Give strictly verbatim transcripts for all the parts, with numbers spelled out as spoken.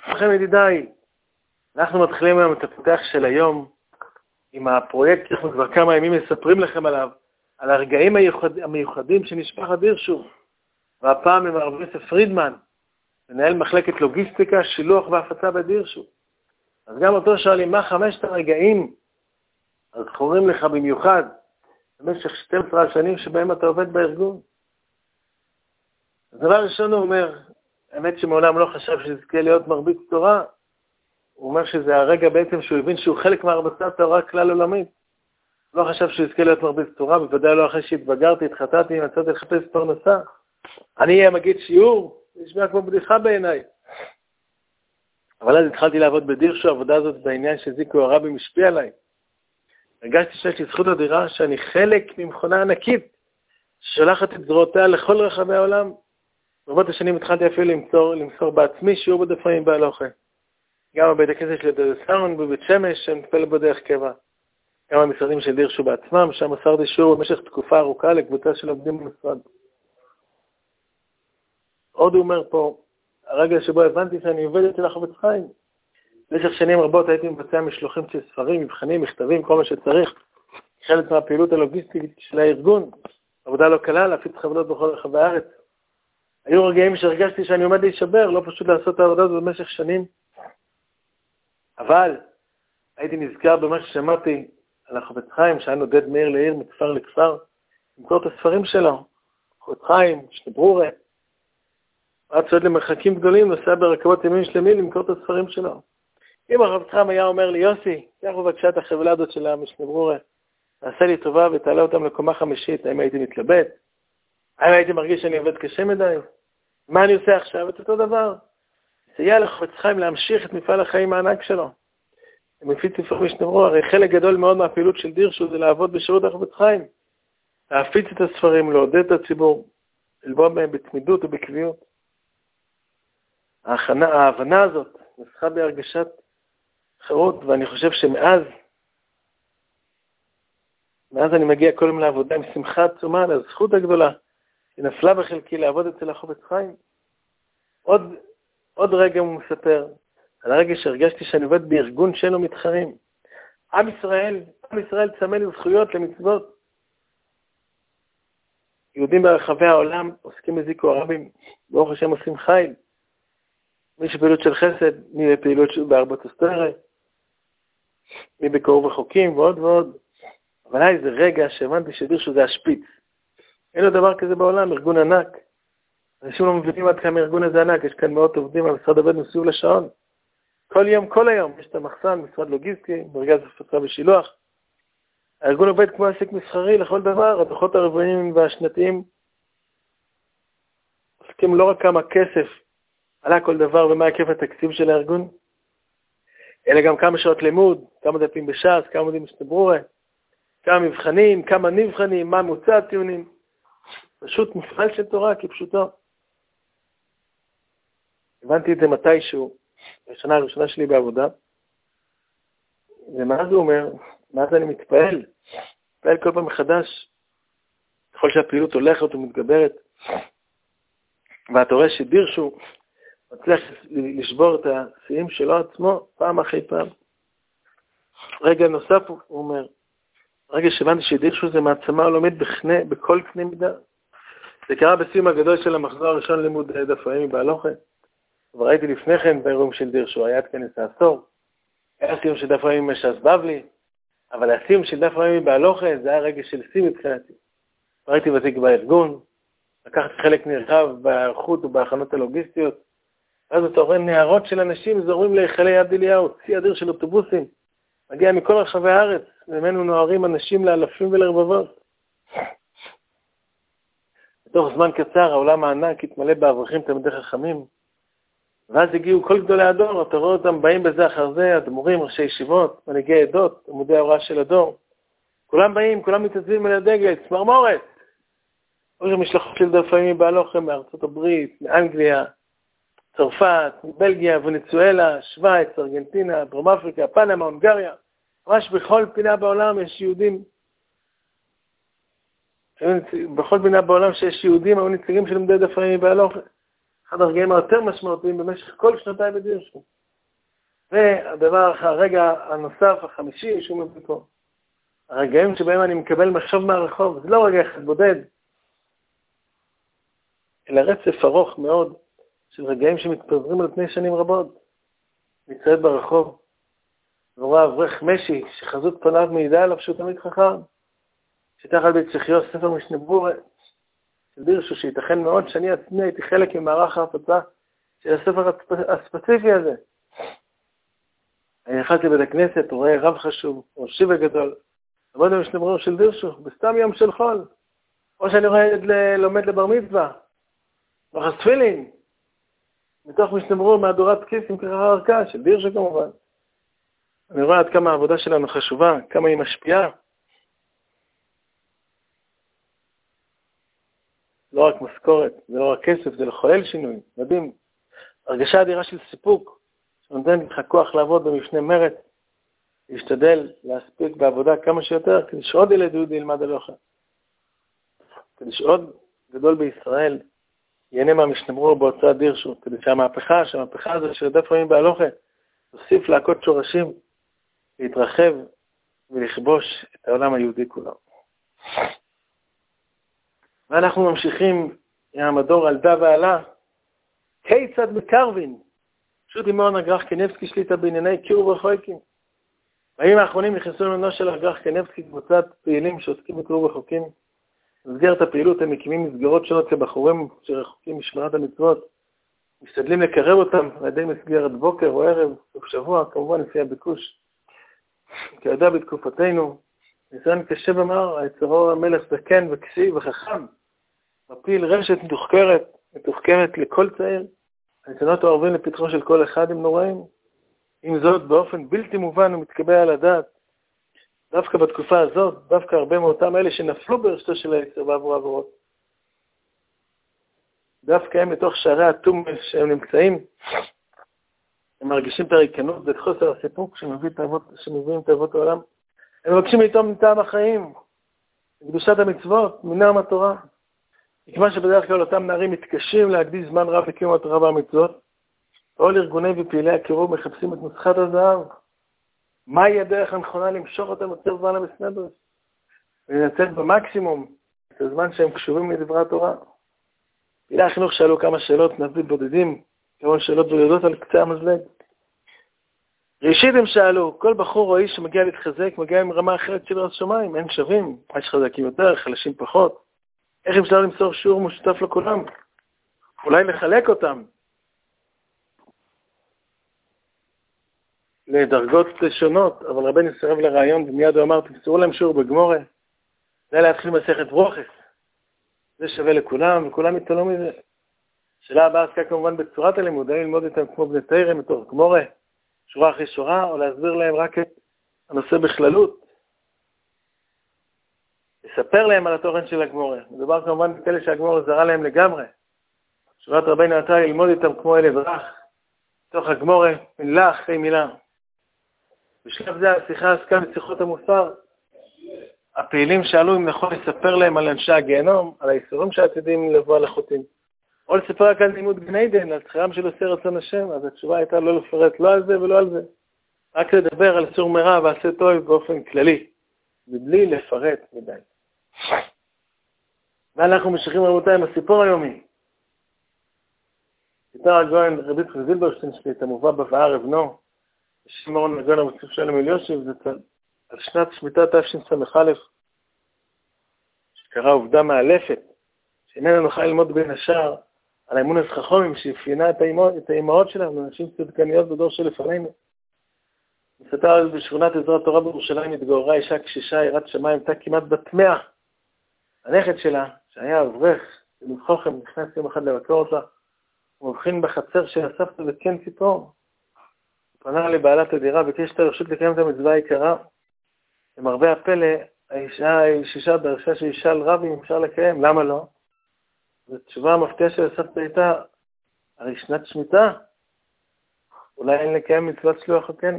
לכם ידידיי, אנחנו מתחילים היום את הפתח של היום עם הפרויקט שאנחנו כבר כמה ימים מספרים לכם עליו, על הרגעים המיוחד, המיוחדים של משפחת דירשו, והפעם עם הרב יוסף פרידמן, מנהל מחלקת לוגיסטיקה, שילוח והפצה בדירשו. אז גם אותו שואלים, מה חמשת הרגעים הזכורים לך במיוחד במשך שתים עשרה שנים שבהם אתה עובד בארגון? הדבר ראשון הוא אומר, האמת שמעולם לא חשב שיזכה להיות מרביץ תורה, הוא אומר שזה הרגע בעצם שהוא הבין שהוא חלק מהרבצת תורה כלל עולמית. לא חשב שהוא יזכה להיות מרביץ תורה, בוודאי לא אחרי שהתבגרתי, התחתתי, מצאתי לחפש פרנסה. אני אהיה מגיד שיעור, נשמע כמו בדיחה בעיניי. אבל אז התחלתי לעבוד בדירשו, העבודה הזאת בעניין שזיקו הרבי משפיע עליי. הרגשתי שיש לי זכות אדירה שאני חלק ממכונה ענקית, ששולחת את זרועותיה לכל רחבי העולם. ברבות השנים התחלתי אפילו למסור, למסור בעצמי שיעור בדפים בהלוכה. גם בבית הכנסת של דודסאון בבית שמש, שמטפל בו דרך קבע. גם המשרדים של דירשו בעצמם, שם מסרתי שיעור במשך תקופה ארוכה לקבוצה של עובדים במשרד. עוד הוא אומר פה, הרגע שבו הבנתי שאני עובד אצל החפץ חיים. במשך שנים רבות הייתי מבצע משלוחים של ספרים, מבחנים, מכתבים, כל מה שצריך. חלק מהפעילות הלוגיסטית של הארגון, עבודה לא קלה, להפיץ חבלות בכל רחבי הארץ. היו רגעים שהרגשתי שאני עומד להישבר, לא פשוט לעשות את העבודה הזאת במשך שנים. אבל הייתי נזכר במה ששמעתי על החפץ חיים, שהיה נודד מעיר לעיר, מכפר לכפר, למכור את הספרים שלו. חפץ חיים, שנברורה. עד שעוד למרחקים גדולים, נוסע ברכבות ימים שלמים למכור את הספרים שלו. אם החפץ חיים היה אומר לי, יוסי, קח בבקשה את החבלה הזאת של המשנברורה, תעשה לי טובה ותעלה אותם לקומה חמישית, האם הייתי מתלבט? האם הייתי מרגיש שאני עובד קשה מדי? מה אני עושה עכשיו? את אותו דבר. סייע לחפץ חיים להמשיך את מפעל החיים הענק שלו. מפיץ ספר משנברורה, הרי חלק גדול מאוד מהפעילות של דירשו זה לעבוד בשירות החפץ חיים. להפיץ את הספרים, לעודד את הציבור, ללבוא בהם בתמידות ובקביעות. ההכנה, ההבנה הזאת נסחה בהרגשת חירות, ואני חושב שמאז, מאז אני מגיע כל יום לעבודה עם שמחה עצומה, לזכות הגדולה, שנפלה בחלקי לעבוד אצל החפץ חיים. עוד, עוד רגע הוא מספר, על הרגע שהרגשתי שאני עובד בארגון שאין לו מתחרים. עם ישראל, עם ישראל צמא לזכויות, למצוות. יהודים ברחבי העולם עוסקים בזיקו הרבים, ברוך השם עושים חיל. מי שפעילות של חסד, מי בפעילות בארבעת הסתרה, מי בקרוב רחוקים ועוד ועוד. אבל היה איזה רגע שהבנתי שדירשו זה השפיץ. אין לו דבר כזה בעולם, ארגון ענק. אנשים לא מבינים עד כמה ארגון הזה ענק, יש כאן מאות עובדים, המשרד עובד מסביב לשעון. כל יום, כל היום, יש את המחסן, משרד לוגיסטי, מרכז הפצה ושילוח. הארגון עובד כמו עסק מסחרי לכל דבר, הדוחות הרבעיים והשנתיים עוסקים לא רק כמה כסף עלה כל דבר ומה היקף התקציב של הארגון, אלא גם כמה שעות לימוד, כמה דפים בש"ס, כמה עמודים משנברורה, כמה מבחנים, כמה נבחנים, מה מוצא הטיעונים. פשוט מפעל של תורה כפשוטו. הבנתי את זה מתישהו, בשנה הראשונה שלי בעבודה, ומאז הוא אומר, מאז אני מתפעל, מתפעל כל פעם מחדש, ככל שהפעילות הולכת ומתגברת, ואתה רואה שדירשו מצליח לשבור את השיאים שלו עצמו פעם אחרי פעם. רגע נוסף הוא אומר, רגע שהבנתי שדירשו זה מעצמה עולמית בקנה, בכל קנה מידה. זה קרה בסיום הגדול של המחזור הראשון לימוד דף היומי בהלוכה. וראיתי לפני כן באירועים של דירשו, היה עד כנס העשור. היה סיום של דף היומי מש"ס בבלי, אבל הסיום של דף היומי בהלוכה זה היה רגע של שיא מבחינתי. ראיתי ותיק בארגון, לקחתי חלק נרחב בהיערכות ובהכנות הלוגיסטיות. אז אתה רואה נערות של אנשים זורים להיכלי יד אליהו, צי אדיר של אוטובוסים, מגיע מכל רחבי הארץ, ממנו נוערים אנשים לאלפים ולרבבות. בתוך זמן קצר העולם הענק התמלא באברכים תלמידי חכמים, ואז הגיעו כל גדולי הדור, אתה רואה אותם באים בזה אחר זה, אדמו"רים, ראשי ישיבות, מנהיגי עדות, עמודי ההוראה של הדור. כולם באים, כולם מתייצבים על הדגל, צמרמורת. ראש המשלחות של דף היומי בהלוכה מארצות הברית, מאנגליה, צרפת, מבלגיה, ונצואלה, שוויץ, ארגנטינה, דרום אפריקה, פנמה, הונגריה. ממש בכל פינה בעולם יש יהודים. בכל פינה בעולם שיש יהודים, היו נציגים של עמודי דף היומי בהלוכה. אחד הרגעים היותר משמעותיים במשך כל שנותיי בדירשו. והדבר, הרגע הנוסף, החמישי, שהוא מביא פה, הרגעים שבהם אני מקבל מחשוב מהרחוב, זה לא רגע אחד בודד, אלא רצף ארוך מאוד של רגעים שמתפזרים על פני שנים רבות. מצעד ברחוב, ורואה אברך משי שחזות פניו מעידה עליו שהוא תמיד חכם, שתחת בית שחיו ספר משנה ברורה, של דירשו שייתכן מאוד שאני עצמי הייתי חלק ממערך ההפצה של הספר הספציפי הזה. אני נכנסתי לבית הכנסת, רואה רב חשוב, או שיבה גדול, עבוד במשנה ברורה של דירשו, בסתם יום של חול, או שאני רואה לומד לבר מצווה, בחס תפילין, מתוך משנה ברורה מהדורת כיס עם ככה ערכה, של דירשו כמובן. אני רואה עד כמה העבודה שלנו חשובה, כמה היא משפיעה. לא רק משכורת, זה לא רק כסף, זה לחולל שינוי. מדהים, הרגשה אדירה של סיפוק, שנותן לך כוח לעבוד במשנה מרץ, להשתדל, להספיק בעבודה כמה שיותר, כדי שעוד ילד יהודי ילמד הלכה. כדי שעוד גדול בישראל ייהנה מהמשנה ברורה בהוצאת דירשו, כדי שהמהפכה, שהמהפכה הזו שרדף פעמים בהלכה, תוסיף להכות שורשים, להתרחב ולכבוש את העולם היהודי כולו. ואנחנו ממשיכים עם המדור על דה ועלה, כיצד מקרבין, פשוט עם מאון הגרח קניבסקי שליטה בענייני קירו וחויקים. בימים האחרונים נכנסו למנו של הגרח קניבסקי קבוצת פעילים שעוסקים בקירו וחוקים. במסגרת הפעילות הם מקימים מסגרות שונות כבחורים שרחוקים משמרת המצוות, משתדלים לקרב אותם על ידי מסגרת בוקר או ערב, סוף שבוע, כמובן לפי הביקוש. כידע בתקופתנו, ניסיון קשה במר, היצרו המלך זקן וכסי וחכם, מפיל רשת מתוחקרת, מתוחקרת לכל צעיר, הניסיונות העורבים לפתחו של כל אחד הם נוראים, עם זאת באופן בלתי מובן ומתקבל על הדעת, דווקא בתקופה הזאת, דווקא הרבה מאותם אלה שנפלו ברשתו של היצר בעבור עבורות, דווקא הם מתוך שערי התום שהם נמצאים, הם מרגישים את הריקנות ואת חוסר הסיפוק שמביאים את אבות העולם. הם מבקשים לטעום מטעם החיים, קדושת המצוות, מנעם התורה. מכיוון שבדרך כלל אותם נערים מתקשים להקדיש זמן רב לקיום התורה והמצוות, כל ארגוני ופעילי הקירוב מחפשים את נוסחת הזהב. מהי הדרך הנכונה למשוך אותם יותר זמן למסנדרש? ולנצל במקסימום את הזמן שהם קשובים לדברי התורה. פעילי החינוך שאלו כמה שאלות נביא בודדים, כמה שאלות בודדות על קצה המזלג. ראשית הם שאלו, כל בחור או איש שמגיע להתחזק, מגיע עם רמה אחרת של ראש שמיים, אין שווים, יש חזקים יותר, חלשים פחות. איך אפשר למסור שיעור משותף לכולם? אולי לחלק אותם לדרגות שונות, אבל רבנו סירב לרעיון, ומיד הוא אמר, תמסרו להם שיעור בגמורה, זה להתחיל מסכת ברוכס. זה שווה לכולם, וכולם יתעלו מזה. שאלה הבאה עסקה כמובן בצורת הלימוד, האם ללמוד איתם כמו בני תורה מתוך גמורה, שורה אחרי שורה, או להסביר להם רק את הנושא בכללות. לספר להם על התוכן של הגמורה. מדובר כמובן בכאלה שהגמורה זרה להם לגמרי. שורת רבינו נטה ללמוד איתם כמו אל אזרח, תוך הגמורה, מילה אחרי מילה. בשלב זה השיחה עסקה בשיחות המוסר. הפעילים שאלו אם נכון לספר להם על אנשי הגיהנום, על האיסורים שעתידים לבוא על החוטאים. או לספר רק על לימוד גן עדן, על זכרם של עושה רצון השם, אז התשובה הייתה לא לפרט לא על זה ולא על זה. רק לדבר על סור מרע ועשה טוב באופן כללי, מבלי לפרט מדי. ואנחנו ממשיכים רבותיי עם הסיפור היומי. סיפר הגאון רבי יצחק זילברשטיין שליט"א המובא בבאר אבנו, בשם אורן הגאון המוסיף שלום אליושיב, זה על שנת שמיטה תשס"א, שקרה עובדה מאלפת, שאיננה נוכל ללמוד בין השאר על האמונס חכמים שאפיינה את האימהות, את האימהות שלנו, נשים צדקניות בדור שלפנינו. מסתר בשכונת עזרת תורה בירושלים התגוררה אישה קשישה, יראת שמיים, הייתה כמעט בת מאה. הנכד שלה, שהיה אברך, חכם, נכנס יום אחד לבקר אותה, הוא מבחין בחצר של הסבתא וכן ציפור. פנה לבעלת הדירה, ביקש את הרשות לקיים את המצווה היקרה. למרבה הפלא, האישה, האישה דרשה שישאל רב אם אפשר לקיים, למה לא? התשובה המפתיעה של הסבתא הייתה, הרי שנת שמיטה, אולי אין לקיים מצוות שלוח הכן.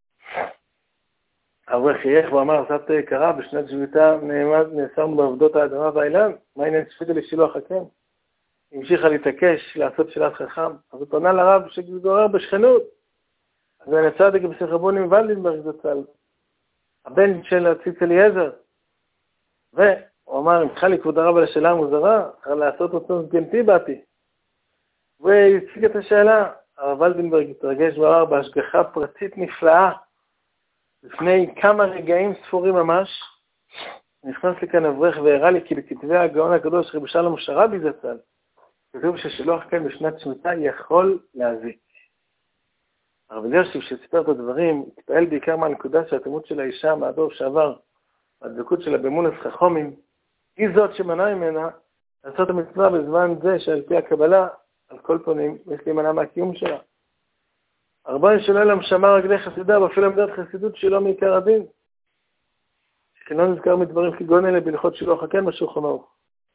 האברך חייך ואמר, סבתא יקרה, בשנת שמיטה נאסרנו בעבודות האדמה והאילן, מה עניין שפיטה לשילוח הכן? המשיכה להתעקש לעשות שאלת חכם, אז הוא פנה לרב שגורר בשכנות. אז אני צדק בסחבון עם ולדנברג זצ"ל, הבן של הציץ אליעזר. והוא אמר, אם חלי כבוד הרב על השאלה המוזרה, אחר לעשות אותו סגנתי באתי. והציג את השאלה, הרב ולדנברג התרגש ואמר בהשגחה פרטית נפלאה, לפני כמה רגעים ספורים ממש, נכנס לי כאן אברך והראה לי כי בכתבי הגאון הקדוש רבי שלום שרעבי זצ"ל, כתוב ששילוח כן בשנת שמיטה יכול להזיק. הרב אלישיב שסיפר את הדברים, התפעל בעיקר מהנקודה שהתלמוד של האישה מהדור שעבר, הדבקות שלה באמונס חכמים, היא זאת שמנעה ממנה לעשות המצווה בזמן זה שעל פי הקבלה, על כל פנים, יש להימנע מהקיום שלה. הרבן של עולם שמר רגלי חסידה, ואפילו עמדת חסידות שלו מעיקר הדין. שכן לא נזכר מדברים כגון אלה בהלכות שילוח הקן בשולחן ערוך.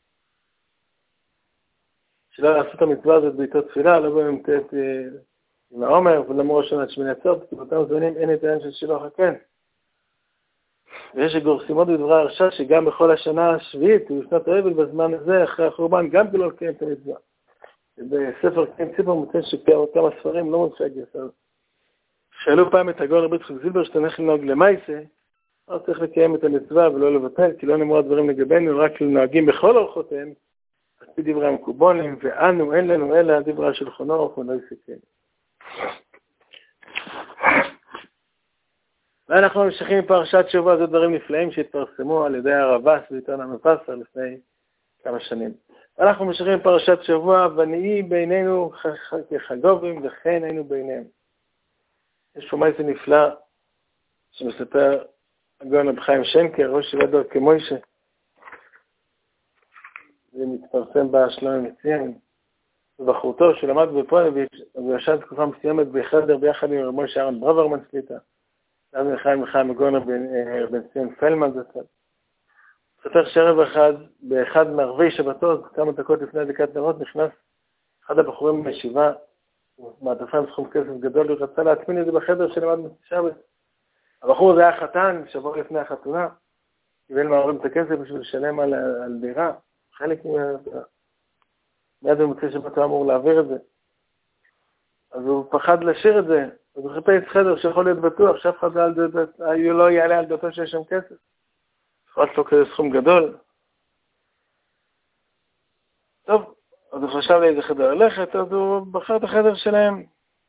שלא לעשות המצווה הזאת בעיתות תפילה, לא במ"ט עם העומר, ולמור ראשון עד שמיני עצר, כי באותם זמנים אין את העניין של שילוח הקן. ויש שגורסים עוד בדברי הרשע שגם בכל השנה השביעית, ובשנת האבל בזמן הזה, אחרי החורבן, גם כלא לקיים את המצווה. בספר קיים ציפר מוצא שכמה ספרים לא מוצא גרסה. שאלו פעם את הגאון רבי יצחק זילבר שתנך לנהוג למעשה, אז צריך לקיים את המצווה ולא לבטל, כי לא נאמרו הדברים לגבינו, רק לנהגים בכל אורחותיהם, על פי דברי המקובולים, ואנו אין לנו אלא דברי השולחן ערוך ולא יסכם. ואנחנו ממשיכים עם פרשת שבוע, זה דברים נפלאים שהתפרסמו על ידי הרב"ס בעיתון המפסר לפני כמה שנים. אנחנו ממשיכים עם פרשת שבוע, ונהי בינינו כחגובים וכן היינו ביניהם. יש פה מעשה נפלא שמספר הגאון רב חיים שנקר, ראש ישיבת דרכי מוישה. זה מתפרסם בשלום מציין. ובחורתו שלמד בפוניביץ', הוא ישב תקופה מסוימת בחדר ביחד עם רב מוישה אהרן ברוורמן שליטה. אז לחיים לחיים הגאון רבן ציון פלמן זצ"ל. ספר שערב אחד, באחד מערבי שבתות, כמה דקות לפני הדלקת נרות, נכנס אחד הבחורים בישיבה, מעטפה עם סכום כסף גדול, ורצה להטמין את זה בחדר שלמד בשבת. הבחור הזה היה חתן, שבוע לפני החתונה, קיבל מההורים את הכסף בשביל לשלם על, על דירה, חלק מהדירה. מיד במוצאי שבת הוא אמור להעביר את זה. אז הוא פחד לשיר את זה, אז הוא חיפש חדר שיכול להיות בטוח, שאף אחד לא יעלה על דעתו שיש שם כסף. חוץ לו כזה סכום גדול. טוב, אז הוא חשב לאיזה חדר ללכת, אז הוא בחר את החדר שלהם.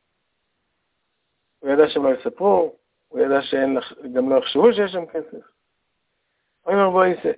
הוא ידע שהם לא יספרו, הוא ידע שגם לא יחשבו שיש שם כסף. הוא אומר בוא ייסה.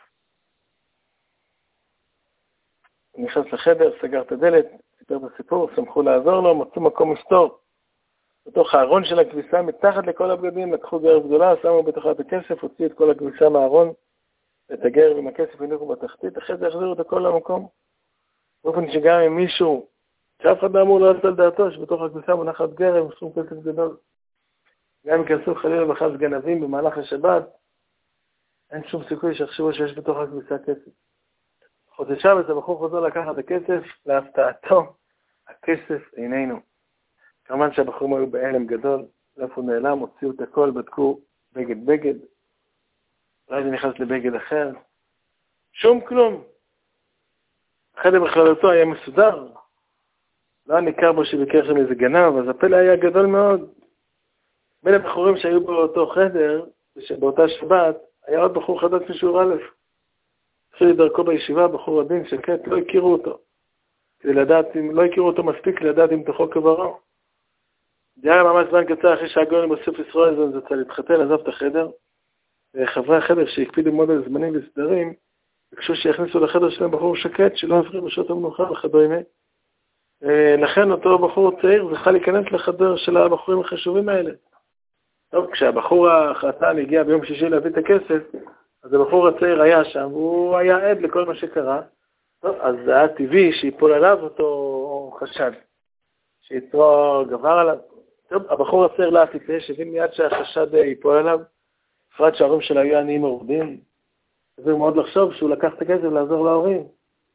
הוא נכנס לחדר, סגר את הדלת, סיפר את הסיפור, שמחו לעזור לו, מצאו מקום מסתור. בתוך הארון של הכביסה, מתחת לכל הבגדים, לקחו גרב גדולה, שמו בתוכה את הכסף, הוציאו את כל הכביסה מהארון, את הגרב עם הכסף הניחו בתחתית, אחרי זה החזירו את הכל למקום. באופן שגם עם מישהו, שאף אחד לא אמור לעלות על דעתו, שבתוך הכביסה מונחת גרב עם סכום כסף גדול. גם אם כנסו חלילה בחס גנבים במהלך השבת, אין שום סיכוי שיחשבו שיש בתוך הכביסה כסף. חודש שבת, הבחור חוזר לקחת את הכסף, להפתעתו, הכסף איננו. כמובן שהבחורים היו בהלם גדול, לאיפה נעלם, הוציאו את הכל, בדקו בגד בגד, אולי זה נכנס לבגד אחר, שום כלום. החדר בכללותו היה מסודר, לא ניכר בו שביקר שם איזה גנב, אז הפלא היה גדול מאוד. בין הבחורים שהיו באותו חדר, ושבאותה שבת, היה עוד בחור חדש משיעור א', התחיל לדרכו בישיבה, בחור הדין שקט, לא הכירו אותו. כדי לדעת, לא הכירו אותו מספיק לדעת אם תוכו כברו. זה היה ממש זמן קצר אחרי שהגאון בסוף ישראל זצ"ל להתחתן, עזב את החדר, וחברי החדר שהקפידו מאוד על זמנים וסדרים, ביקשו שיכניסו לחדר שלהם בחור שקט, שלא יפריע בשעות המנוחה וכדומה. לכן אותו בחור צעיר זכה להיכנס לחדר של הבחורים החשובים האלה. טוב, כשהבחור החתן הגיע ביום שישי להביא את הכסף, אז הבחור הצעיר היה שם, והוא היה עד לכל מה שקרה. טוב, אז זה היה טבעי שיפול עליו אותו חשד, שיצרו גבר עליו. טוב, הבחור הצעיר לא טיפש, הבין מיד שהחשד ייפול עליו, בפרט שההורים שלו היו עניים מרודים. זה מאוד לחשוב שהוא לקח את הכסף לעזור להורים.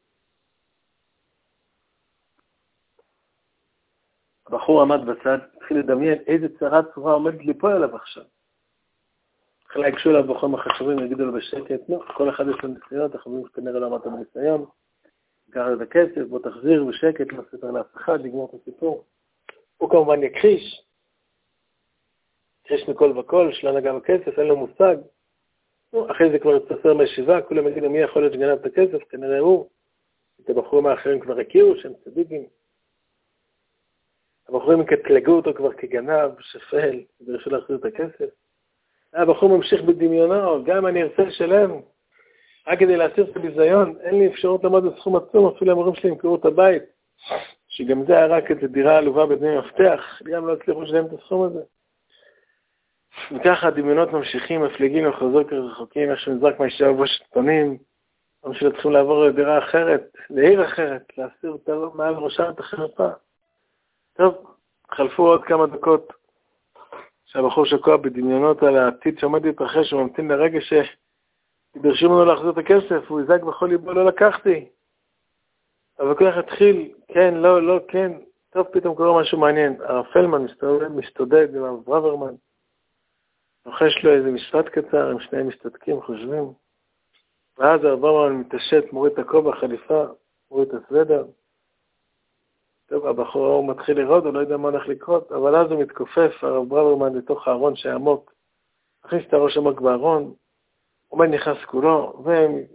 הבחור עמד בצד, התחיל לדמיין איזה צרה צורה עומדת ליפול עליו עכשיו. התחיל להגשו אליו בחורים החשובים, יגידו לו בשקט, לא, כל אחד יש לו ניסיון, החברים כנראה לא אמרת בניסיון. קח את הכסף, בוא תחזיר בשקט, לא ספר לאף אחד, לגמור את הסיפור. הוא כמובן יכחיש, יכחיש מכל וכל, שלא נגע בכסף, אין לו מושג. אחרי זה כבר יתפסר מהישיבה, כולם יגידו מי יכול להיות שגנב את הכסף, כנראה הוא. את הבחורים האחרים כבר הכירו, שהם צדיקים. הבחורים יקטלגו אותו כבר כגנב, שפל, ודרשו להחזיר את הכסף. הבחור ממשיך בדמיונו, גם אני ארצה לשלם, רק כדי להסיר את הביזיון, אין לי אפשרות לעמוד בסכום עצום, אפילו המורים שלי ימכרו את הבית, שגם זה היה רק איזו דירה עלובה בדמי מפתח, גם לא הצליחו לשלם את הסכום הזה. וככה הדמיונות ממשיכים, מפליגים לחזור כרחוקים, איך שנזרק מהישיבה ובושת פנים, או שצריכים לעבור לדירה אחרת, לעיר אחרת, להסיר מעל ראשם את החרפה. טוב, חלפו עוד כמה דקות, שהבחור שקוע בדמיונות על העתיד שעומד להתרחש, הוא ממתין לרגע שדרשים לנו להחזיר את הכסף, הוא יזעק בכל ליבו, לא לקחתי. אבל כל כך התחיל, כן, לא, לא, כן, טוב, פתאום קורה משהו מעניין. הרב פלמן מסתודד, מסתודד עם הרב ברוורמן, נוחש לו איזה משפט קצר, הם שניהם מסתדקים, חושבים. ואז הרב ברוורמן מתעשת, מוריד את הכובע, חליפה, מוריד את הסוודר. טוב, הבחור הוא מתחיל לראות, הוא לא יודע מה הולך לקרות, אבל אז הוא מתכופף, הרב ברוורמן, לתוך הארון שעמוק, מכניס את הראש עמוק בארון, עומד נכנס כולו,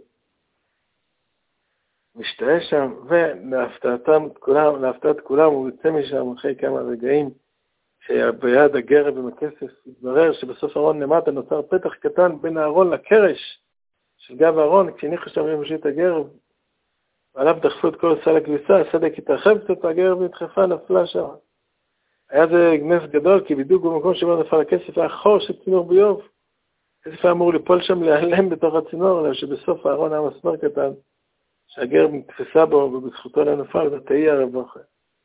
ומשתאה שם, ולהפתעתם כולם, להפתעת כולם, הוא יוצא משם אחרי כמה רגעים, שביד הגרב עם הכסף, התברר שבסוף הארון למטה נוצר פתח קטן בין הארון לקרש של גב הארון, כשניחו שם למשל את הגרב, ועליו דחפו את כל סל הכביסה, הסדק התרחב קצת, והגרב נדחפה, נפלה שם. היה זה נס גדול, כי בדיוק במקום שבו נפל הכסף היה חור של צינור ביוב. הכסף היה אמור ליפול שם להיעלם בתוך הצינור, אלא שבסוף הארון היה מסמר קטן, שהגרב נתפסה בו ובזכותו לא נפל, ותהי הרווחה.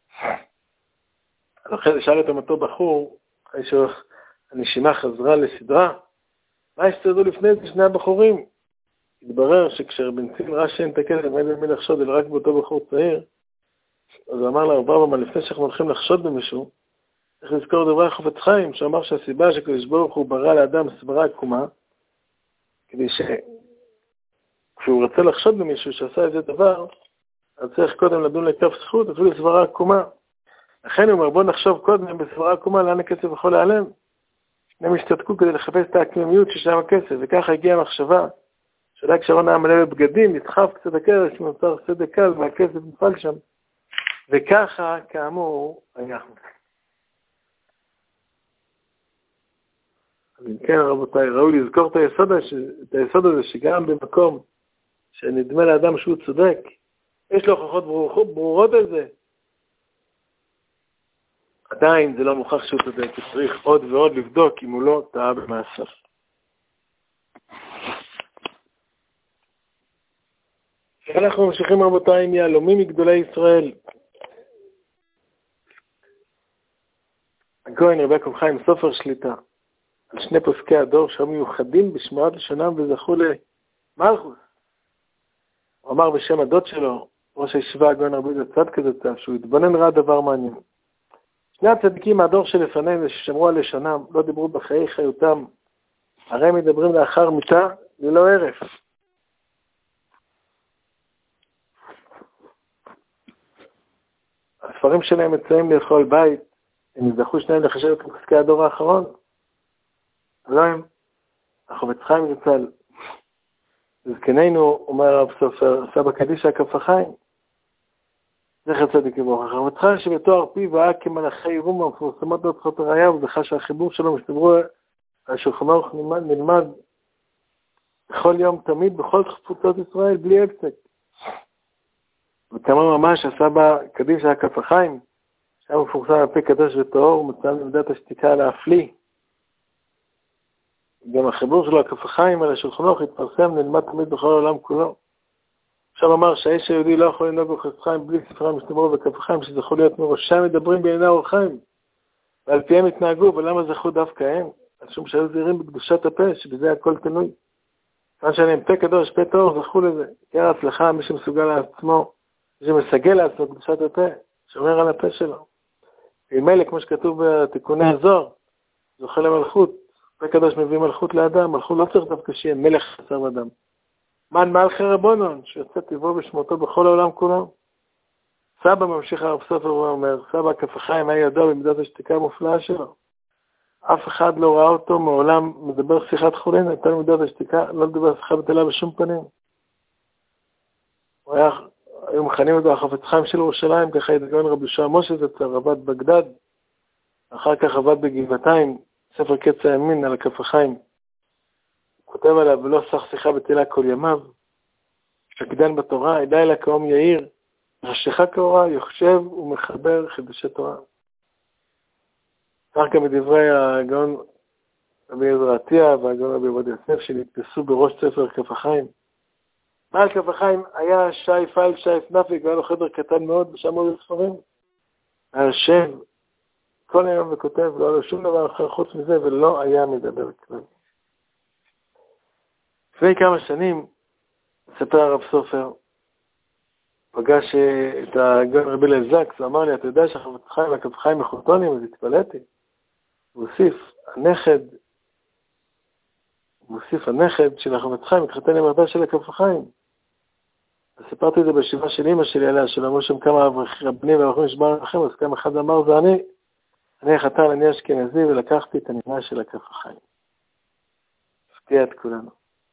אחרי זה שאל אותם אותו בחור, אחרי שהנשימה חזרה לסדרה, מה הסתדרו לפני זה שני הבחורים? התברר שכשרבן ציון ראה שאין את הכסף, אין במי לחשוד, אלא רק באותו בחור צעיר, אז הוא אמר לרב ברוורמן, לפני שאנחנו הולכים לחשוד במישהו, צריך לזכור דברי החפץ חיים, שאמר שהסיבה שקדוש ברוך הוא ברא לאדם סברה עקומה, כדי שכשהוא רצה לחשוד במישהו שעשה איזה דבר, אז צריך קודם לדון לכף זכות, אפילו סברה עקומה. לכן הוא אומר, בוא נחשוב קודם בסברה עקומה, לאן הכסף יכול להיעלם. הם השתתקו כדי לחפש את העקמיות ששם הכסף, וככה הגיעה המחשבה, שאולי כשהרון היה מלא בבגדים, נדחף קצת הקרש, נוצר סדק קל, והכסף נפל שם. וככה, כאמור, היה. אז אם כן, רבותיי, ראו לזכור את היסוד, את היסוד הזה, שגם במקום שנדמה לאדם שהוא צודק, יש לו הוכחות ברורות, ברורות על זה. עדיין זה לא מוכח שהוא צודק, כי צריך עוד ועוד לבדוק אם הוא לא טעה במעשיו. אנחנו ממשיכים רבותיי עם יהלומים מגדולי ישראל. הכהן רבי יעקב חיים סופר שליטה על שני פוסקי הדור שהיו מיוחדים בשמירת לשונם וזכו למלכות. הוא אמר בשם הדוד שלו, ראש הישיבה הכהן רבי יהודה צדקה זצ"ל, שהוא התבונן ראה דבר מעניין. שני הצדיקים מהדור שלפניהם ששמרו על לשונם, לא דיברו בחיי חיותם, הרי מדברים לאחר מיתה ללא ערף. הספרים שלהם מצאים לאכול בית, הם נזכו שניים לחשב את פסקי הדור האחרון. לא הם, החפץ חיים זצ"ל, זקנינו, אומר הרב סופר, סבא קדישא כף החיים, זכר צדיק לברכה. החפץ חיים שבתואר פיו היה כמלאכי רומא מפורסמות בהצחות הראייה, וזכה שהחיבור שלו מסתברו על שולחן ערוך נלמד, נלמד בכל יום תמיד, בכל תפוצות ישראל, בלי הפסק. וכמה ממש הסבא קדישא כף החיים, שהיה מפורסם על פי קדוש וטהור, מצא למידת השתיקה להפליא. גם החיבור שלו, הכף החיים על השולחן ערוך, התפרסם, נלמד תמיד בכל העולם כולו. אפשר לומר שהאיש היהודי לא יכול לנהוג בכף החיים בלי ספרי מסתברו בכף החיים, שזה יכול להיות מראשם מדברים בעיני אור חיים, ועל פיהם התנהגו, ולמה זכו דווקא הם? על שום שהיו זהירים בקדושת הפה, שבזה הכל תלוי. מה שאני פה קדוש, פה טהור, זכו לזה. עיקר ההצלחה, מי שמסוגל לעצמו, מי שמסגל לעצמו בקדושת הפה, שומר על הפה שלו. ומילא, כמו שכתוב בתיקוני הזוהר, זוכה למלכות. פה קדוש מביא מלכות לאדם, מלכות לא צריך דווקא שיהיה מלך חסר לאדם. מן מלכי רבונון, שיוצא טבעו בשמותו בכל העולם כולו. סבא ממשיך הרב סופר ואומר, סבא כף החיים היה ידוע במידת השתיקה המופלאה שלו. אף אחד לא ראה אותו מעולם מדבר שיחת חולין, הייתה לו מידת השתיקה, לא מדבר שיחה בטלה בשום פנים. הוא היה, היו מכנים אותו החפץ חיים של ירושלים, ככה התגאון רבי יהושע משה זצ"ל, עבד בגדד, אחר כך עבד בגבעתיים, ספר קץ הימין על הכף החיים. הוא כותב עליו, ולא סך שיחה בטלה כל ימיו, שקדן בתורה, לילה כאום יאיר, חשיכה כאורה, יוחשב ומחבר חידושי תורה. כך גם מדברי הגאון רבי עזרא עטיה והגאון רבי עובדיה יוסף שנתפסו בראש ספר כף החיים. בעל כף החיים היה שי פייל שי פנפיק, והיה לו חדר קטן מאוד ושם עוד ספרים. היה יושב כל היום וכותב, לא היה לו שום דבר אחר חוץ מזה, ולא היה מדבר כלל. לפני כמה שנים, ספר הרב סופר, פגש את הגאון רבי אליעזר זקס, הוא אמר לי, אתה יודע שהחפץ חיים והכף חיים מחותונים, אז התפלאתי. הוא הוסיף, הנכד, הוא הוסיף הנכד של החפץ חיים, התחתן עם הרבה של הכף החיים. אז סיפרתי את זה בישיבה של אמא שלי עליה, שלמרו שם כמה רבנים והרחמים שבאו לכם, אז כמה אחד אמר, זה אני, אני החתן, אני אשכנזי, ולקחתי את הנימה של הכף החיים. הפתיע את כולנו.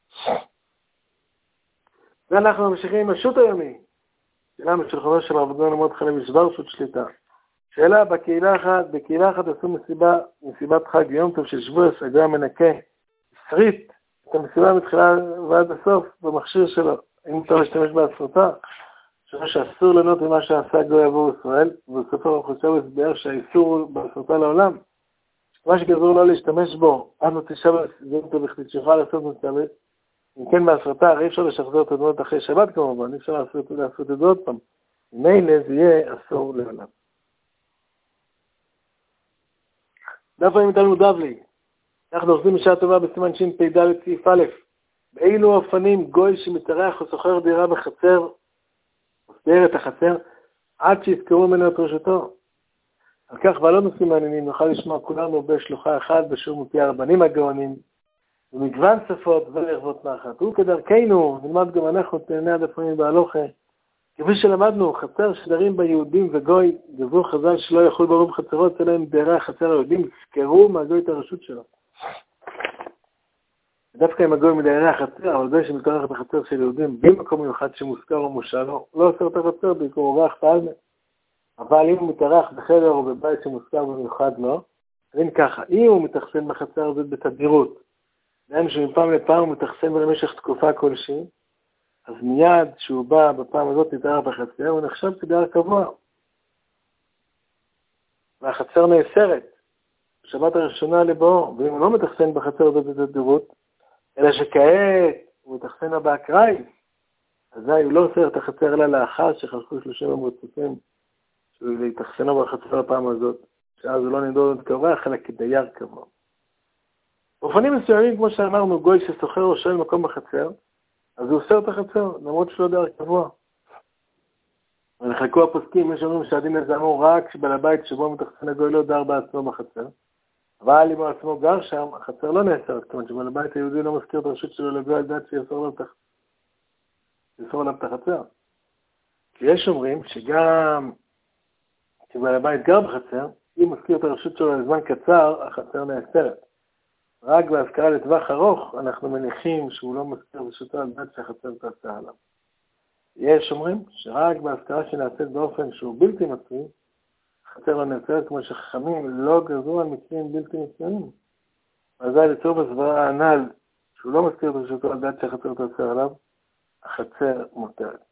ואנחנו ממשיכים עם השו"ת היומי. שאלה משולחנו של הרב גאון מרדכי לוי שוורצ'וט שליטה. שאלה, בקהילה אחת, בקהילה אחת עשו מסיבה, מסיבת חג יום טוב של שבועס, הגוי המנקה, שריט, את המסיבה מתחילה ועד הסוף במכשיר שלו, אם מותר להשתמש בהסרטה, שאומר שאסור ליהנות ממה שעשה גוי עבור ישראל, ובסופו האוכלוסייה הסבר שהאיסור בהסרטה לעולם, מה שגזרו לא להשתמש בו, עד לא תשב יום טוב החליט שיוכל לעשות מסתמת, אם כן בהסרטה, הרי אפשר לשחזר את הדמות אחרי שבת כמובן, אי אפשר לעשות, לעשות את זה עוד פעם. ממילא זה יהיה אסור לעולם. דף הימים תלמוד בבלי. אנחנו עושים בשעה טובה בסימן שפ"ד סעיף א', באילו אופנים גוי שמתארח או שוכר דירה בחצר, מסדר את החצר, עד שיזכרו ממנו את רשותו. על כך ועל עוד נושאים מעניינים, נוכל לשמוע כולנו בשלוחה אחת בשיעור מפי הרבנים הגאונים, במגוון שפות ולרבות נחת. וכדרכנו, נלמד גם אנחנו את עיני הדפונים בהלוכה. כפי שלמדנו, חצר שדרים ביהודים וגוי, גזרו חז"ל שלא יחול ברוב חצרות, אלא אם דיירי החצר היהודים יזכרו מהגוי את הרשות שלו. דווקא אם הגוי מדיירי החצר, אבל זה שמתארח את החצר של יהודים, בלי מקום מיוחד שמוזכר או מושל, לא עושה את החצר בעיקר אורח פעלמה. אבל אם הוא מתארח בחדר או בבית שמוזכר במיוחד לא, אז אם ככה, אם הוא מתאכסן בחצר הזאת בתדירות, דהיינו שמפעם לפעם הוא מתאכסן במשך תקופה כלשהי, אז מיד שהוא בא בפעם הזאת נתארח בחצר, הוא נחשב כדייר קבוע. והחצר נאסרת, בשבת הראשונה לבואו, ואם הוא לא מתאכסן בחצר הזאת בתדירות, אלא שכעת הוא מתאכסן באקראי, אזי הוא לא אוסר את החצר אלא לאחר שחלפו שלושים יום רצופים, שהוא להתאכסנו בחצר הפעם הזאת, שאז הוא לא נדור עוד כאורח, אלא כדייר קבוע. באופנים מסוימים, כמו שאמרנו, גוי שסוחר או שואל מקום בחצר, אז הוא אוסר את החצר, למרות שלא דייר קבוע. ונחלקו הפוסקים, יש אומרים שהדין הזה אמור רק שבעל הבית שבו מתאכסן הגוי לא דר בעצמו בחצר, אבל אם הוא עצמו גר שם, החצר לא נאסרת, כלומר שבעל הבית היהודי לא מזכיר את הרשות שלו לגוי על דעת שיאסור עליו את החצר. כי יש אומרים שגם כשבעל הבית גר בחצר, אם מזכיר את הרשות שלו לזמן קצר, החצר נאסרת. רק בהזכרה לטווח ארוך, אנחנו מניחים שהוא לא מזכיר רשותו על דעת שהחצר תעשה עליו. יש אומרים שרק בהזכרה שנעשית באופן שהוא בלתי מצוי, החצר לא נאסרת, כמו שחכמים לא גזרו על מקרים בלתי מצויים. ואז לצור בסברה הנ"ל, שהוא לא מזכיר את רשותו על דעת שהחצר תעשה עליו, החצר מותרת.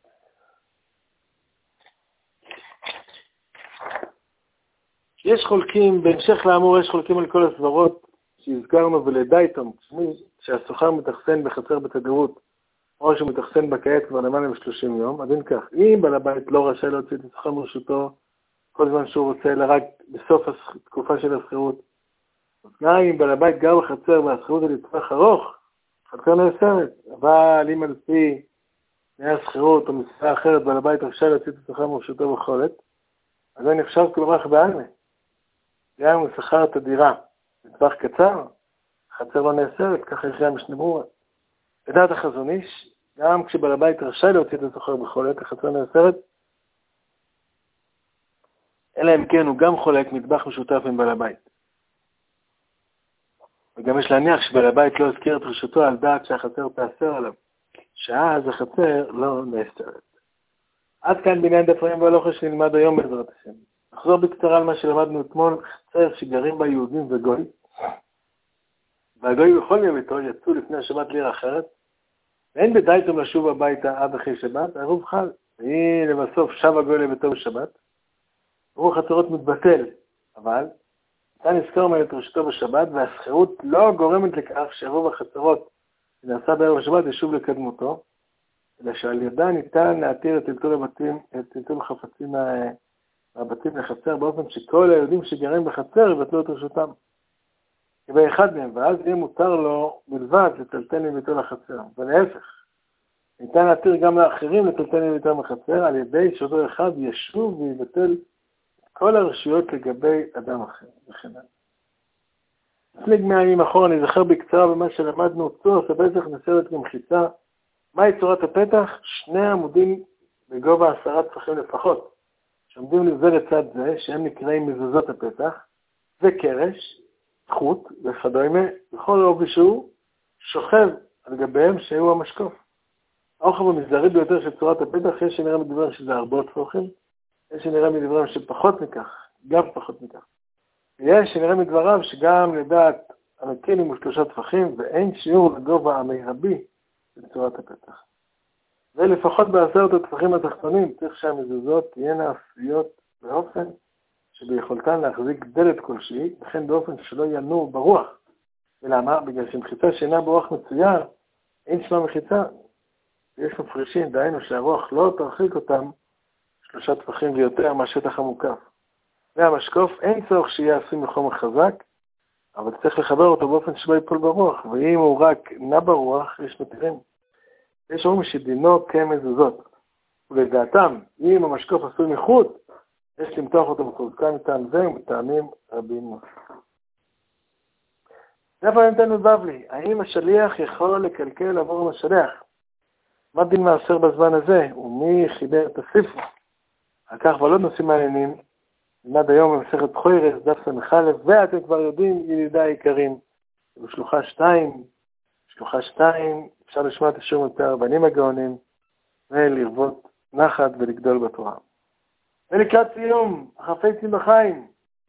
יש חולקים, בהמשך לאמור יש חולקים על כל הסברות שהזכרנו ולדייטום, שהסוחר מתאכסן בחצר בתדירות, או שהוא מתאכסן בכעת כבר למעלה מ-שלושים יום, אז אם כך, אם בעל הבית לא רשאי להוציא את הסוחר מרשותו כל זמן שהוא רוצה, אלא רק בסוף התקופה של השכירות, אז גם אם בעל הבית גר בחצר והשכירות היא לטווח ארוך, חצר נאסרת, אבל אם על פי תנאי השכירות או מסיבה אחרת בעל הבית רשאי להוציא את הסוחר מרשותו בכל עת, אז זה נחשב כלומר בעלמה. גם אם הוא שכר את הדירה לטווח קצר, חצר לא נאסרת, ככה יש גם משנה ברורה. לדעת החזון איש, גם כשבעל הבית רשאי להוציא את השוכר בכל עת החצר נאסרת, אלא אם כן הוא גם חולק מטבח משותף עם בעל הבית. וגם יש להניח שבעל הבית לא הזכיר את רשותו על דעת שהחצר תאסר עליו, שאז החצר לא נאסרת. עד כאן בעניין דפרים והלוכה שנלמד היום בעזרת השם. נחזור בקצרה על מה שלמדנו אתמול, חצר שגרים בה יהודים וגוי. והגוי בכל יום איתו יצאו לפני השבת לעיר אחרת, ואין בדייתם לשוב הביתה עד אחרי שבת, ערוב חל. והנה בסוף שב הגוי לביתו בשבת, ערוב חצרות מתבטל, אבל אתה נזכר ממנו את רשותו בשבת, והסחירות לא גורמת לכך שערוב החצרות שנעשה בערב השבת ישוב לקדמותו, אלא שעל ידה ניתן להתיר את טלטול הבתים, את טלטול חפצים מהבתים לחצר, באופן שכל היהודים שגרים בחצר יבטלו את רשותם. באחד מהם, ואז יהיה מותר לו בלבד לטלטל מביתו לחצר. ולהפך, ניתן להתיר גם לאחרים לטלטל מביתו לחצר, על ידי שאותו אחד ישוב ויבטל כל הרשויות לגבי אדם אחר. וכן. לפני מאה ימים אחורה אני זוכר בקצרה במה שלמדנו, צורת הפתח נסרת למחיצה. מהי צורת הפתח? שני עמודים בגובה עשרה טפחים לפחות, שעומדים לזה לצד זה, שהם נקראים מזוזות הפתח, וקרש, חוט וכדומה, בכל עובי שהוא שוכב על גביהם שהוא המשקוף. הרוחב המזערי ביותר של צורת הפתח, יש שנראה מדברים שזה ארבעות טפחים, יש שנראה מדברים שפחות מכך, גם פחות מכך. ויש שנראה מדבריו שגם לדעת המקילים הוא שלושה טפחים, ואין שיעור לגובה המרבי של צורת הפתח. ולפחות בעשרת הטפחים התחתונים, צריך שהמזוזות תהיינה עשויות באופן שביכולתן להחזיק דלת כלשהי, וכן באופן שלא ינועו ברוח. ולמה? בגלל שמחיצה שאינה ברוח מצויה, אין שמה מחיצה. יש מפרישים, דהיינו שהרוח לא תרחיק אותם שלושה טפחים ויותר מהשטח המוקף. והמשקוף אין צורך שיהיה עשוי מחומר חזק, אבל צריך לחבר אותו באופן שלא ייפול ברוח, ואם הוא רק נע ברוח, יש מתירים. יש אומרים שדינו כמזוזות. ולדעתם, אם המשקוף עשוי מחוט, יש למתוח אותו בחוזקה מטעם זה ומטעמים רבים. איפה נתנו בבלי? האם השליח יכול לקלקל עבור המשלח? מה דין מעשר בזמן הזה? ומי חיבר את הספר? על כך ועוד נושאים מעניינים, נלמד היום במסכת חוירס, דף ס"א, ואתם כבר יודעים, ידידי היקרים, בשלוחה שתיים, שלוחה שתיים, אפשר לשמוע את השיעור מפי הרבנים הגאונים, ולרבות נחת ולגדול בתורה. ולקראת סיום, החפצים בחיים.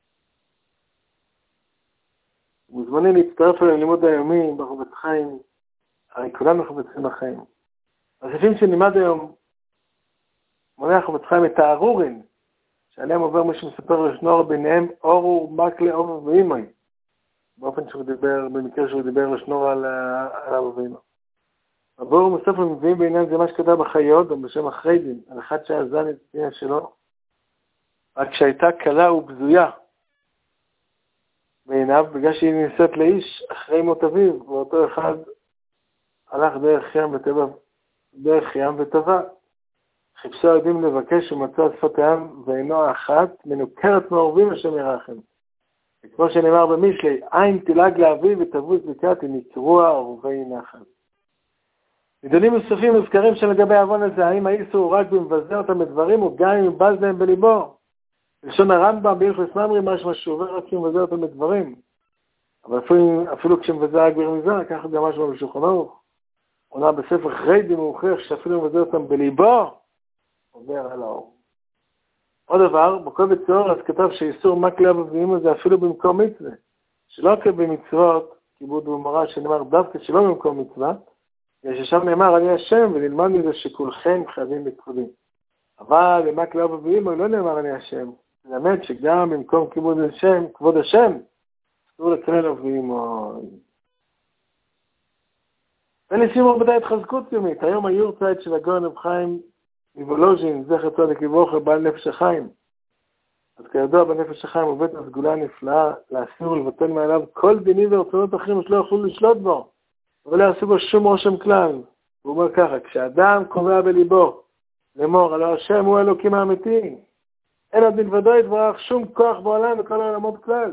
מוזמנים להצטרף אליהם לימוד היומי בחפץ חיים, הרי כולנו חפצים בחיים. הספרים שנלמד היום, מונה החפץ חיים את הארורין, שעליהם עובר מי שמספר לשנור ביניהם אורור, מקלה, אורור ואימוי, באופן שהוא דיבר, במקרה שהוא דיבר לשנור על אבא ואימא. עבור מספר מביאים בעניין זה מה שכתב בחיות, או בשם החריידים, על אחד שהיה זן את הפנייה שלו, רק שהייתה קלה ובזויה בעיניו, בגלל שהיא נישאת לאיש אחרי מות אביו, ואותו אחד הלך דרך ים וטבע, דרך ים וטבע. חיפשו יודעים לבקש ומצא שפת הים, ואינו אחת מנוכרת מעורבים השם ירחם. וכמו שנאמר במשלי, עין תלעג לאביו ותבוז לקראת, אם יקרוע עורבי נחל. נידונים נוספים מוזכרים שלגבי העוון הזה, האם האיסור הוא רק במבזה אותם בדברים, או גם אם מבז להם בליבו. לשון הרמב"ם בהלכות ממרי, משמע שהוא עובר רק כשמבזה אותם בדברים. אבל אפילו, אפילו כשמבזה רק ברמיזה, ככה גם משמע בשולחן ערוך. עונה בספר חריידים הוא הוכיח שאפילו מבזה אותם בליבו, עובר על האור. עוד דבר, בקובץ אור אז כתב שאיסור מקלה ואימא זה אפילו במקום מצווה. שלא כבמצוות, כיבוד ומורא שנאמר דווקא שלא במקום מצווה, ששם נאמר אני השם, ונלמד מזה שכולכם חייבים בכבודי. אבל במקלה ואימא לא נאמר אני השם. זה באמת שגם במקום כיבוד השם, כבוד השם, אסור לקלל ואימא. ולסיום רבותיי התחזקות יומית, היום היורצייט של הגאון רב חיים מוולוז'ין, זכר צדיק לברכה, בעל נפש החיים. אז כידוע בנפש החיים עובד הסגולה הנפלאה להסיר ולבטל מעליו כל דינים ורצונות אחרים שלא יכולו לשלוט בו, אבל לא יעשו בו שום רושם כלל. הוא אומר ככה, כשאדם קובע בליבו לאמור, הלא השם הוא אלוקים האמיתי, אין עוד מלבדו יתברך שום כוח בעולם וכל העולמות כלל.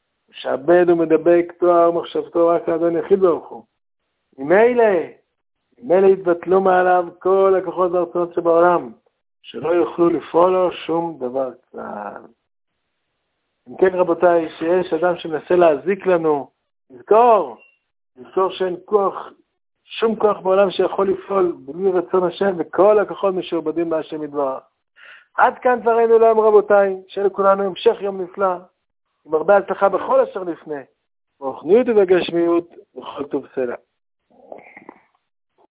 משעבד ומדבק תואר מחשבתו רק לאדון יחיד ברוך הוא. ממילא ממילא יתבטלו מעליו כל הכוחות והרצונות שבעולם, שלא יוכלו לפעול לו שום דבר כלל. אם כן רבותיי, שיש אדם שמנסה להזיק לנו, נזכור, נזכור שאין כוח, שום כוח בעולם שיכול לפעול בלי רצון השם, וכל הכוחות משועבדים בהשם יתברך. עד כאן דברינו להם רבותיי, שיהיה לכולנו המשך יום נפלא, עם הרבה הצלחה בכל אשר לפני, ברוחניות ובגשמיות, וכל טוב סלע.